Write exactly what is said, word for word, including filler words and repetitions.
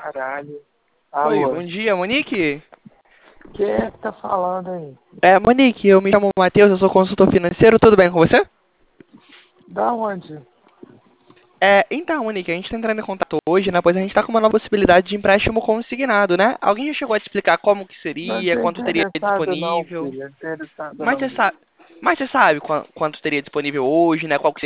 caralho. Oi, Alô, bom dia, Monique. quem é que tá falando aí? É, Monique, eu me chamo Matheus, eu sou consultor financeiro, tudo bem com você? Da onde? É, então, Monique, a gente tá entrando em contato hoje, né, pois a gente tá com uma nova possibilidade de empréstimo consignado, né? Alguém já chegou a te explicar como que Não seria, tô quanto teria interessado não, disponível? filho. Interessado Mas não. você sabe, mas você sabe quan- quanto teria disponível hoje, né, qual que